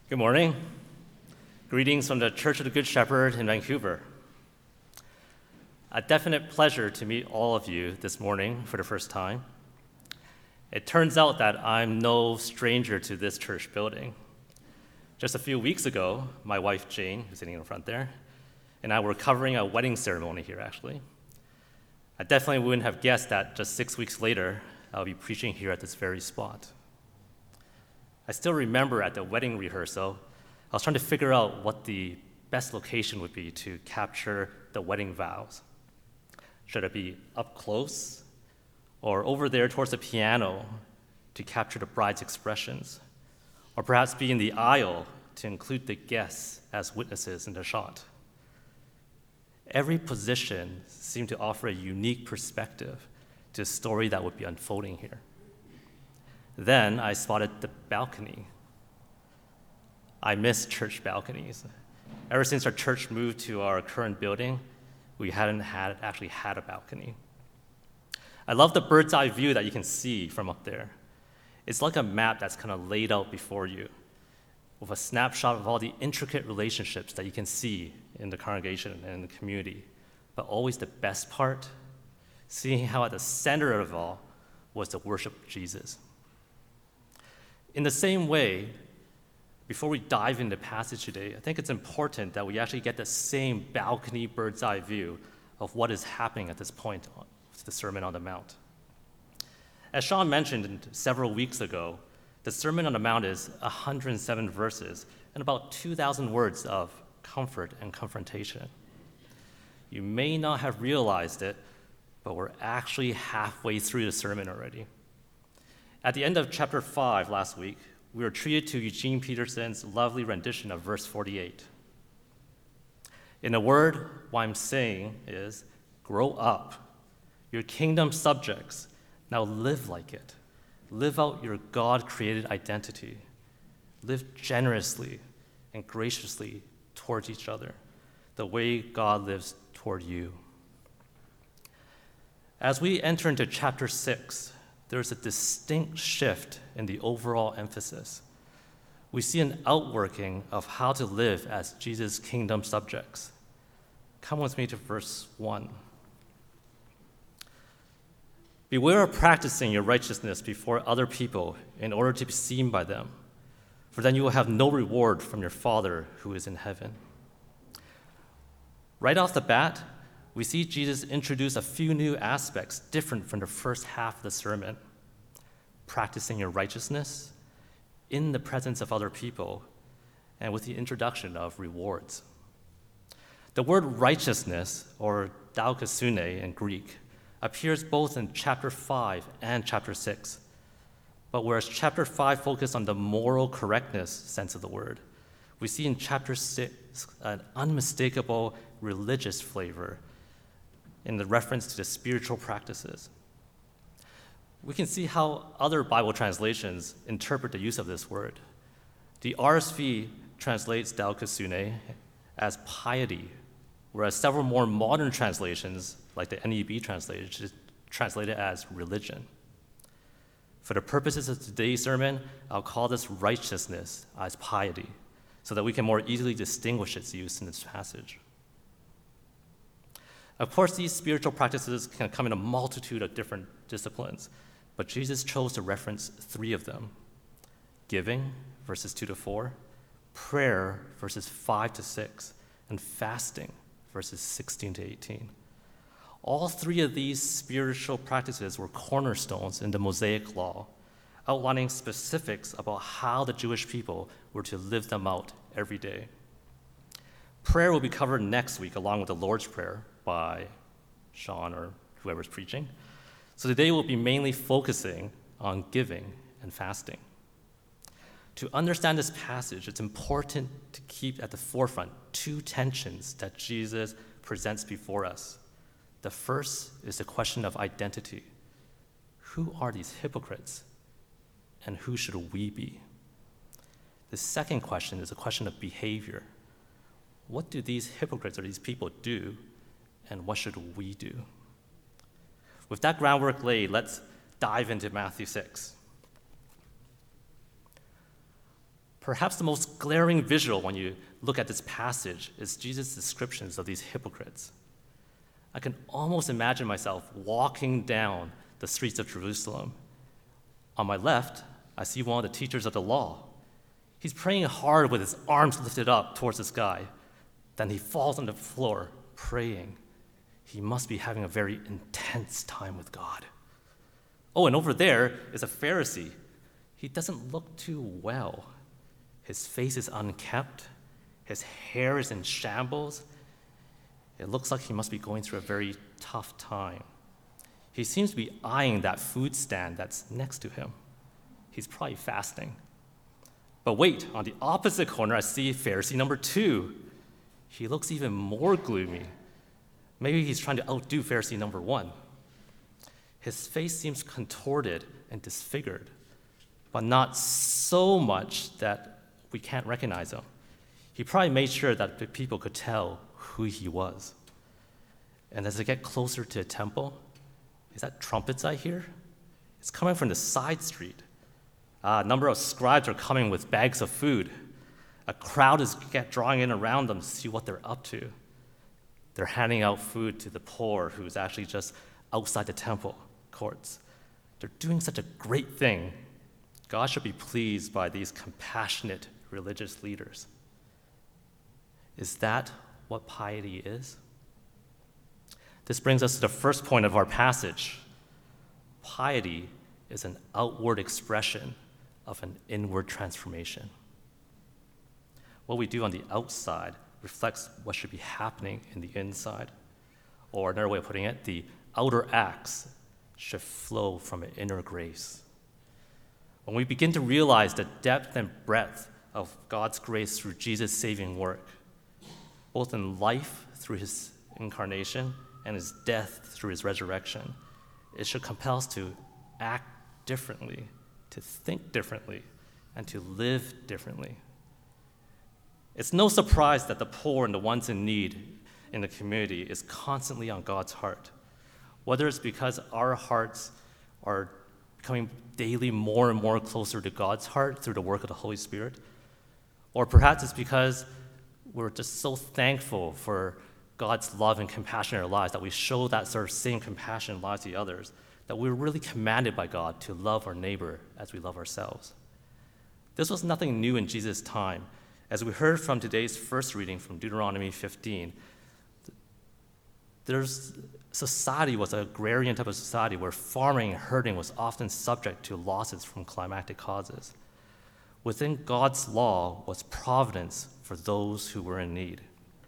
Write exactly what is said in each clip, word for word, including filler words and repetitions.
Good morning. Greetings from the Church of the Good Shepherd in Vancouver. A definite pleasure to meet all of you this morning for the first time. It turns out that I'm no stranger to this church building. Just a few weeks ago, my wife Jane, who's sitting in front there, and I were covering a wedding ceremony here, actually. I definitely wouldn't have guessed that just six weeks later, I'll be preaching here at this very spot. I still remember at the wedding rehearsal, I was trying to figure out what the best location would be to capture the wedding vows. Should it be up close or over there towards the piano to capture the bride's expressions? Or perhaps be in the aisle to include the guests as witnesses in the shot? Every position seemed to offer a unique perspective to the story that would be unfolding here. Then I spotted the balcony. I miss church balconies. Ever since our church moved to our current building, we hadn't had actually had a balcony. I love the bird's eye view that you can see from up there. It's like a map that's kind of laid out before you with a snapshot of all the intricate relationships that you can see in the congregation and in the community. But always the best part, seeing how at the center of it all was the worship of Jesus. In the same way, before we dive into the passage today, I think it's important that we actually get the same balcony bird's eye view of what is happening at this point of the Sermon on the Mount. As Sean mentioned several weeks ago, the Sermon on the Mount is one hundred seven verses and about two thousand words of comfort and confrontation. You may not have realized it, but we're actually halfway through the sermon already. At the end of chapter five last week, we were treated to Eugene Peterson's lovely rendition of verse forty-eight. In a word, what I'm saying is, grow up. Your kingdom subjects, now live like it. Live out your God-created identity. Live generously and graciously towards each other, the way God lives toward you. As we enter into chapter six, there's a distinct shift in the overall emphasis. We see an outworking of how to live as Jesus' kingdom subjects. Come with me to verse one. Beware of practicing your righteousness before other people in order to be seen by them, for then you will have no reward from your Father who is in heaven. Right off the bat, we see Jesus introduce a few new aspects different from the first half of the sermon. Practicing your righteousness in the presence of other people and with the introduction of rewards. The word righteousness, or daukasune in Greek, appears both in chapter five and chapter six. But whereas chapter five focused on the moral correctness sense of the word, we see in chapter six an unmistakable religious flavor in the reference to the spiritual practices. We can see how other Bible translations interpret the use of this word. The R S V translates daukasune as piety, whereas several more modern translations, like the N E B translation, translate it as religion. For the purposes of today's sermon, I'll call this righteousness as piety, so that we can more easily distinguish its use in this passage. Of course, these spiritual practices can come in a multitude of different disciplines, but Jesus chose to reference three of them: giving, verses two to four, prayer, verses five to six, and fasting, verses sixteen to eighteen. All three of these spiritual practices were cornerstones in the Mosaic Law, outlining specifics about how the Jewish people were to live them out every day. Prayer will be covered next week along with the Lord's Prayer by Sean or whoever's preaching. So today we'll be mainly focusing on giving and fasting. To understand this passage, it's important to keep at the forefront two tensions that Jesus presents before us. The first is the question of identity. Who are these hypocrites, and who should we be? The second question is a question of behavior. What do these hypocrites or these people do, and what should we do? With that groundwork laid, let's dive into Matthew six. Perhaps the most glaring visual when you look at this passage is Jesus' descriptions of these hypocrites. I can almost imagine myself walking down the streets of Jerusalem. On my left, I see one of the teachers of the law. He's praying hard with his arms lifted up towards the sky. Then he falls on the floor praying. He must be having a very intense time with God. Oh, and over there is a Pharisee. He doesn't look too well. His face is unkempt. His hair is in shambles. It looks like he must be going through a very tough time. He seems to be eyeing that food stand that's next to him. He's probably fasting. But wait, on the opposite corner, I see Pharisee number two. He looks even more gloomy. Maybe he's trying to outdo Pharisee number one. His face seems contorted and disfigured, but not so much that we can't recognize him. He probably made sure that the people could tell who he was. And as they get closer to the temple, is that trumpets I hear? It's coming from the side street. Uh, a number of scribes are coming with bags of food. A crowd is get drawing in around them to see what they're up to. They're handing out food to the poor who's actually just outside the temple courts. They're doing such a great thing. God should be pleased by these compassionate religious leaders. Is that what piety is? This brings us to the first point of our passage. Piety is an outward expression of an inward transformation. What we do on the outside reflects what should be happening in the inside. Or another way of putting it, the outer acts should flow from an inner grace. When we begin to realize the depth and breadth of God's grace through Jesus' saving work, both in life through his incarnation and his death through his resurrection, it should compel us to act differently, to think differently, and to live differently. It's no surprise that the poor and the ones in need in the community is constantly on God's heart, whether it's because our hearts are becoming daily more and more closer to God's heart through the work of the Holy Spirit, or perhaps it's because we're just so thankful for God's love and compassion in our lives that we show that sort of same compassion in lives to others, that we're really commanded by God to love our neighbor as we love ourselves. This was nothing new in Jesus' time. As we heard from today's first reading from Deuteronomy fifteen, there's society was an agrarian type of society where farming and herding was often subject to losses from climatic causes. Within God's law was providence for those who were in need.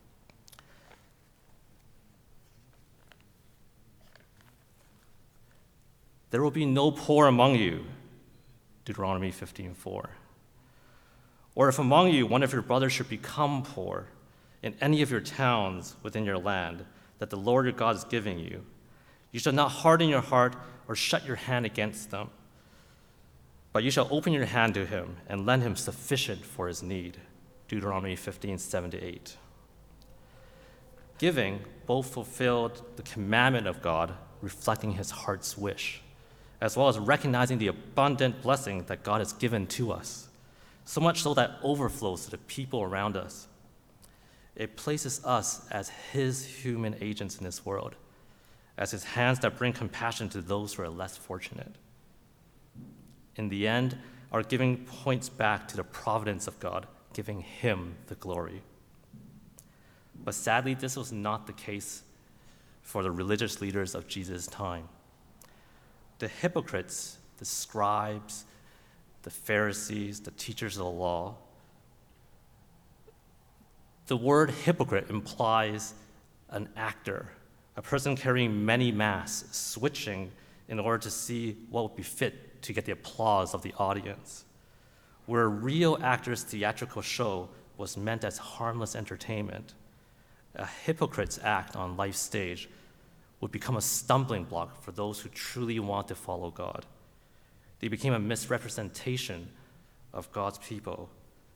There will be no poor among you, Deuteronomy fifteen four. Or if among you one of your brothers should become poor in any of your towns within your land that the Lord your God is giving you, you shall not harden your heart or shut your hand against them, but you shall open your hand to him and lend him sufficient for his need, Deuteronomy fifteen seven to eight. Giving both fulfilled the commandment of God, reflecting his heart's wish, as well as recognizing the abundant blessing that God has given to us, so much so that overflows to the people around us. It places us as his human agents in this world, as his hands that bring compassion to those who are less fortunate. In the end, our giving points back to the providence of God, giving him the glory. But sadly, this was not the case for the religious leaders of Jesus' time. The hypocrites, the scribes, the Pharisees, the teachers of the law, the word hypocrite implies an actor, a person carrying many masks, switching in order to see what would be fit to get the applause of the audience. Where a real actor's theatrical show was meant as harmless entertainment, a hypocrite's act on life's stage would become a stumbling block for those who truly want to follow God. They became a misrepresentation of God's people.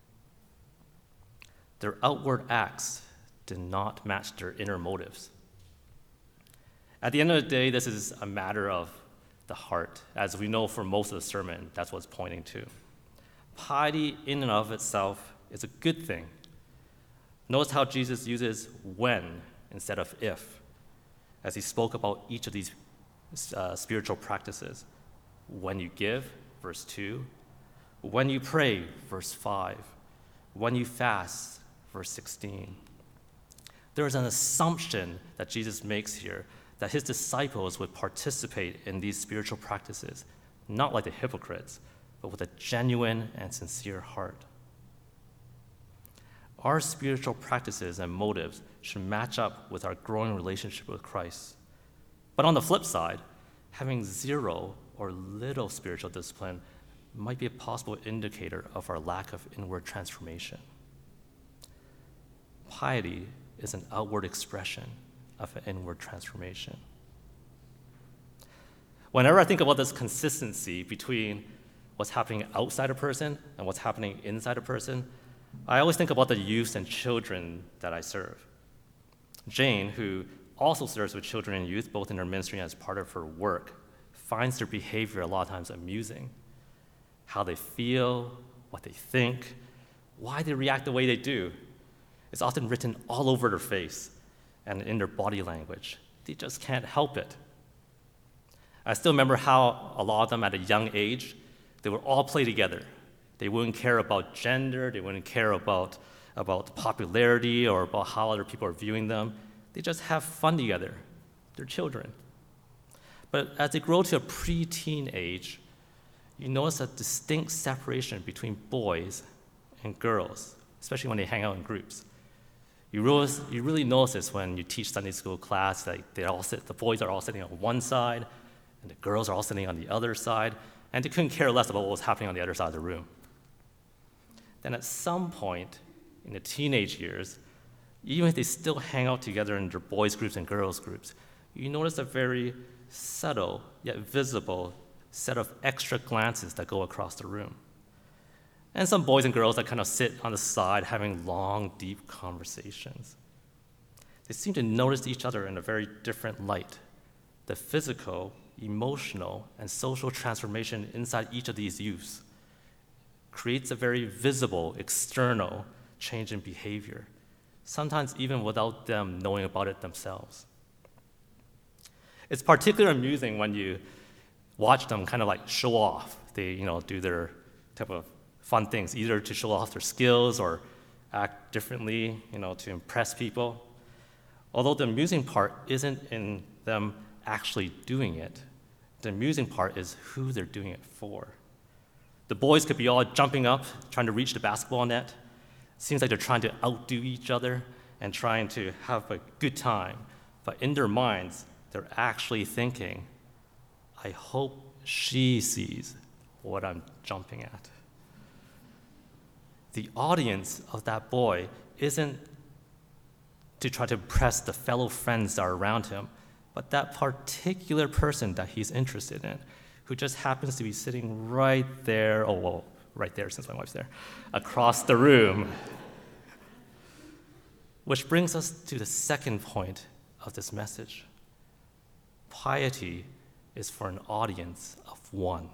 Their outward acts did not match their inner motives. At the end of the day, this is a matter of the heart. As we know from most of the sermon, that's what it's pointing to. piety in and of itself is a good thing. Notice how Jesus uses when instead of if, as he spoke about each of these uh, spiritual practices. When you give, verse two. When you pray, verse five. When you fast, verse sixteen. There is an assumption that Jesus makes here that his disciples would participate in these spiritual practices, not like the hypocrites, but with a genuine and sincere heart. Our spiritual practices and motives should match up with our growing relationship with Christ. But on the flip side, having zero or little spiritual discipline might be a possible indicator of our lack of inward transformation. Piety is an outward expression of an inward transformation. Whenever I think about this consistency between what's happening outside a person and what's happening inside a person, I always think about the youth and children that I serve. Jane, who also serves with children and youth, both in her ministry and as part of her work, finds their behavior a lot of times amusing. How they feel, what they think, why they react the way they do. It's often written all over their face and in their body language. They just can't help it. I still remember how a lot of them at a young age, they would all play together. They wouldn't care about gender, they wouldn't care about, about popularity or about how other people are viewing them. They just have fun together. They're children. But as they grow to a preteen age, you notice a distinct separation between boys and girls, especially when they hang out in groups. You really, you really notice this when you teach Sunday school class, like they all sit, the boys are all sitting on one side, and the girls are all sitting on the other side, and they couldn't care less about what was happening on the other side of the room. Then at some point in the teenage years, even if they still hang out together in their boys' groups and girls' groups, you notice a very subtle yet visible set of extra glances that go across the room. And some boys and girls that kind of sit on the side having long, deep conversations. They seem to notice each other in a very different light. The physical, emotional, and social transformation inside each of these youths creates a very visible, external change in behavior, sometimes even without them knowing about it themselves. It's particularly amusing when you watch them kind of like show off. They, you know, do their type of fun things, either to show off their skills or act differently, you know, to impress people. Although the amusing part isn't in them actually doing it. The amusing part is who they're doing it for. The boys could be all jumping up, trying to reach the basketball net. Seems like they're trying to outdo each other and trying to have a good time. But in their minds, they're actually thinking, I hope she sees what I'm jumping at. The audience of that boy isn't to try to impress the fellow friends that are around him, but that particular person that he's interested in, who just happens to be sitting right there, oh, well, right there since my wife's there, across the room. Which brings us to the second point of this message. Piety is for an audience of one.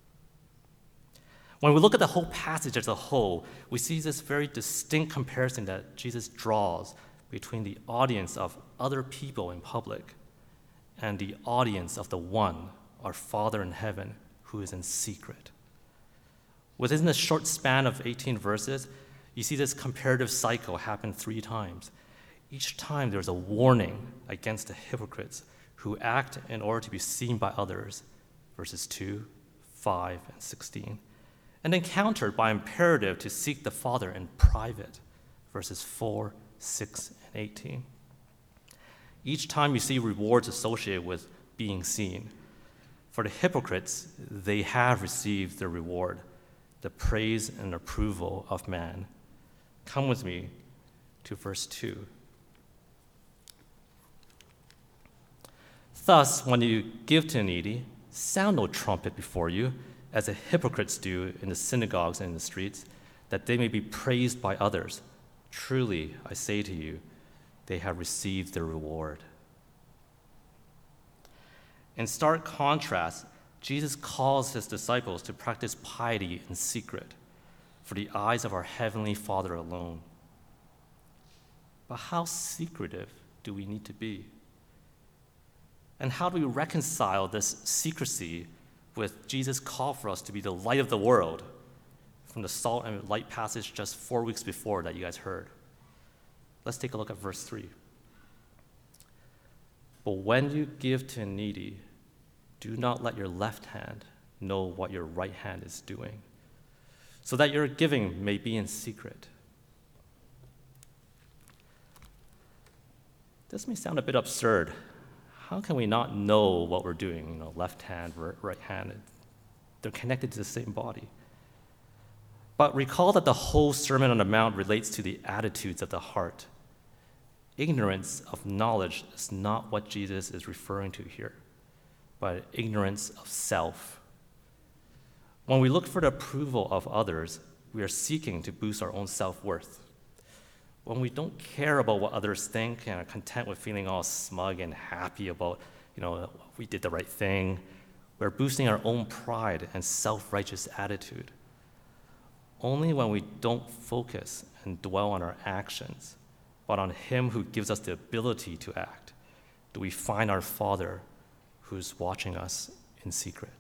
When we look at the whole passage as a whole, we see this very distinct comparison that Jesus draws between the audience of other people in public and the audience of the one, our Father in heaven, who is in secret. Within this short span of eighteen verses, you see this comparative cycle happen three times. Each time there's a warning against the hypocrites who act in order to be seen by others, verses two, five, and sixteen. And then countered by imperative to seek the Father in private, verses four, six, and eighteen. Each time you see rewards associated with being seen. For the hypocrites, they have received their reward, the praise and approval of man. Come with me to verse two. Thus, when you give to the needy, sound no trumpet before you, as the hypocrites do in the synagogues and in the streets, that they may be praised by others. Truly, I say to you, they have received their reward. In stark contrast, Jesus calls his disciples to practice piety in secret. for the eyes of our Heavenly Father alone. But how secretive do we need to be? And how do we reconcile this secrecy with Jesus' call for us to be the light of the world from the salt and light passage just four weeks before that you guys heard? Let's take a look at verse three. But when you give to a needy, do not let your left hand know what your right hand is doing, so that your giving may be in secret. This may sound a bit absurd. How can we not know what we're doing? You know, left hand, right hand, they're connected to the same body. But recall that the whole Sermon on the Mount relates to the attitudes of the heart. Ignorance of knowledge is not what Jesus is referring to here, but ignorance of self. When we look for the approval of others, we are seeking to boost our own self-worth. When we don't care about what others think and are content with feeling all smug and happy about, you know, we did the right thing, we're boosting our own pride and self-righteous attitude. Only when we don't focus and dwell on our actions, but on Him who gives us the ability to act, do we find our Father who's watching us in secret.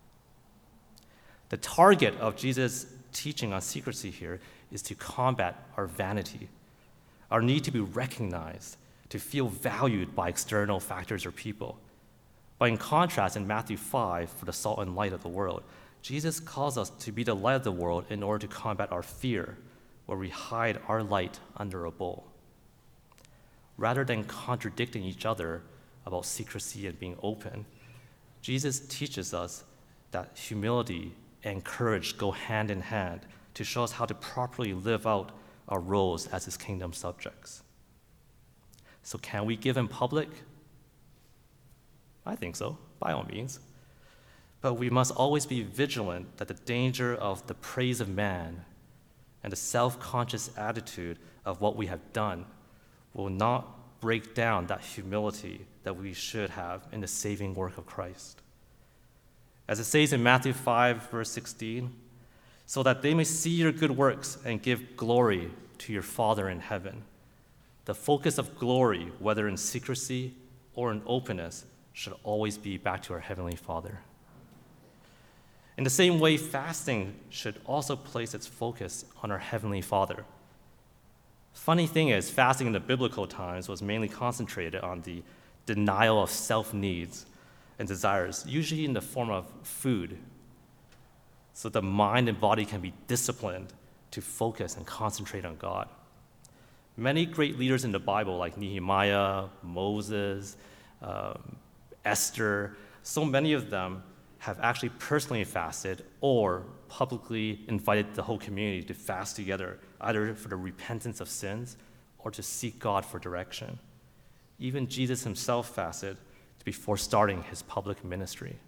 The target of Jesus' teaching on secrecy here is to combat our vanity, our need to be recognized, to feel valued by external factors or people. But in contrast, in Matthew five, for the salt and light of the world, Jesus calls us to be the light of the world in order to combat our fear, where we hide our light under a bowl. Rather than contradicting each other about secrecy and being open, Jesus teaches us that humility and courage go hand in hand to show us how to properly live out our roles as His kingdom subjects. So can we give in public? I think so, by all means. But we must always be vigilant that the danger of the praise of man and the self-conscious attitude of what we have done will not break down that humility that we should have in the saving work of Christ. As it says in Matthew five, verse sixteen, so that they may see your good works and give glory to your Father in heaven. The focus of glory, whether in secrecy or in openness, should always be back to our Heavenly Father. In the same way, fasting should also place its focus on our Heavenly Father. Funny thing is, fasting in the biblical times was mainly concentrated on the denial of self-needs and desires, usually in the form of food, so the mind and body can be disciplined to focus and concentrate on God. Many great leaders in the Bible, like Nehemiah, Moses, um, Esther, so many of them have actually personally fasted or publicly invited the whole community to fast together, either for the repentance of sins or to seek God for direction. Even Jesus himself fasted before starting his public ministry.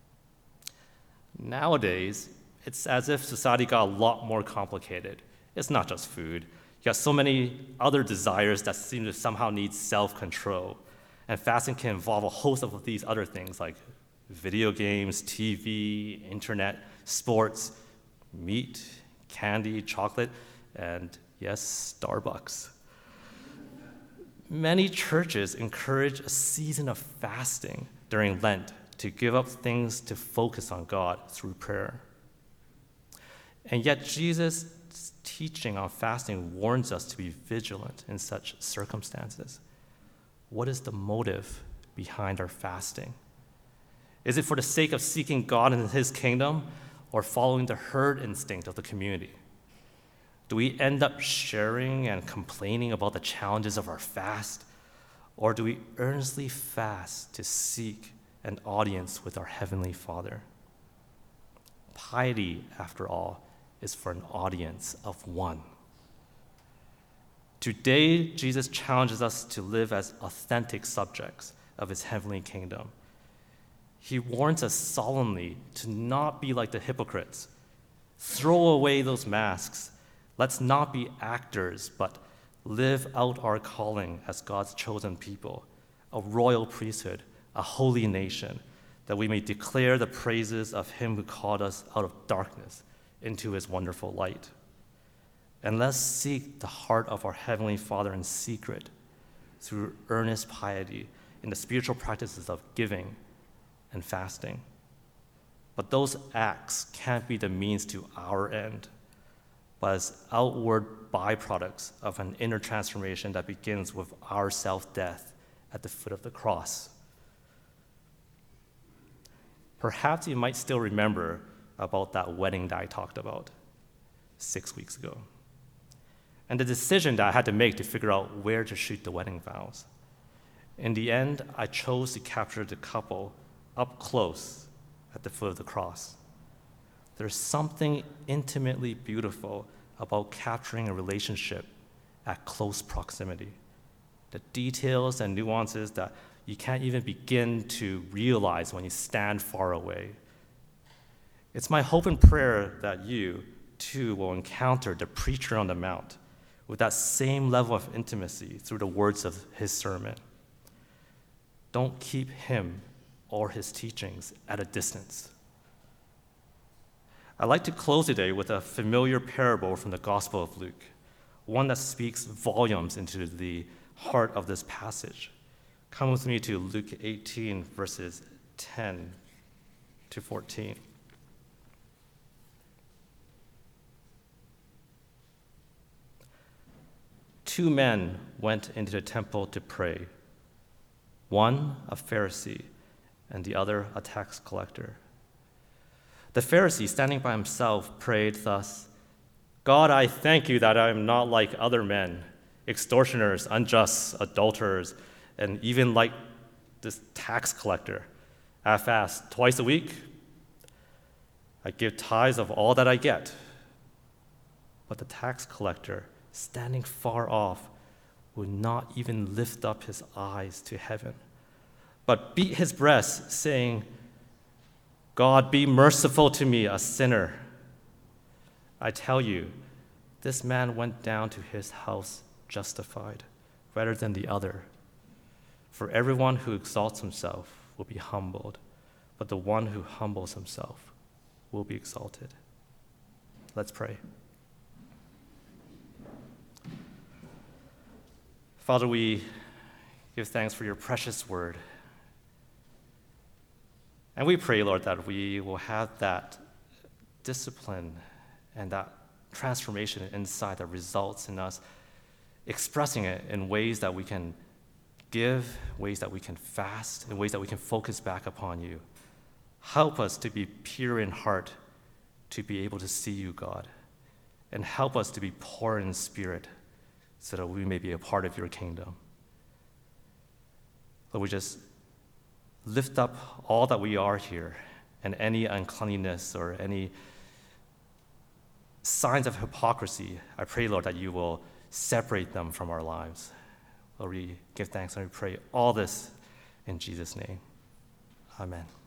Nowadays, it's as if society got a lot more complicated. It's not just food. You got so many other desires that seem to somehow need self-control. And fasting can involve a host of these other things like video games, T V, internet, sports, meat, candy, chocolate, and yes, Starbucks. Many churches encourage a season of fasting during Lent to give up things to focus on God through prayer. And yet Jesus' teaching on fasting warns us to be vigilant in such circumstances. What is the motive behind our fasting? Is it for the sake of seeking God and his kingdom, or following the herd instinct of the community? Do we end up sharing and complaining about the challenges of our fast, or do we earnestly fast to seek an audience with our Heavenly Father? Piety, after all, is for an audience of one. Today, Jesus challenges us to live as authentic subjects of his heavenly kingdom. He warns us solemnly to not be like the hypocrites. Throw away those masks. Let's not be actors, but live out our calling as God's chosen people, a royal priesthood, a holy nation, that we may declare the praises of him who called us out of darkness into his wonderful light. And let's seek the heart of our Heavenly Father in secret through earnest piety in the spiritual practices of giving and fasting. But those acts can't be the means to our end, but as outward byproducts of an inner transformation that begins with our self-death at the foot of the cross. Perhaps you might still remember about that wedding that I talked about six weeks ago, and the decision that I had to make to figure out where to shoot the wedding vows. In the end, I chose to capture the couple up close at the foot of the cross. There's something intimately beautiful about capturing a relationship at close proximity. The details and nuances that you can't even begin to realize when you stand far away. It's my hope and prayer that you, too, will encounter the preacher on the Mount with that same level of intimacy through the words of his sermon. Don't keep him or his teachings at a distance. I'd like to close today with a familiar parable from the Gospel of Luke, one that speaks volumes into the heart of this passage. Come with me to Luke eighteen, verses ten to fourteen. Two men went into the temple to pray, one a Pharisee and the other a tax collector. The Pharisee, standing by himself, prayed thus, "God, I thank you that I am not like other men, extortioners, unjust, adulterers, and even like this tax collector. I fast twice a week. I give tithes of all that I get." But the tax collector, standing far off, would not even lift up his eyes to heaven, but beat his breast, saying, "God, be merciful to me, a sinner." I tell you, this man went down to his house justified rather than the other. For everyone who exalts himself will be humbled, but the one who humbles himself will be exalted. Let's pray. Father, we give thanks for your precious word. And we pray, Lord, that we will have that discipline and that transformation inside that results in us expressing it in ways that we can give, ways that we can fast, in ways that we can focus back upon you. Help us to be pure in heart, to be able to see you, God, and help us to be poor in spirit so that we may be a part of your kingdom. Lord, we just lift up all that we are here and any uncleanness or any signs of hypocrisy. I pray, Lord, that you will separate them from our lives. Lord, we give thanks and we pray all this in Jesus' name. Amen.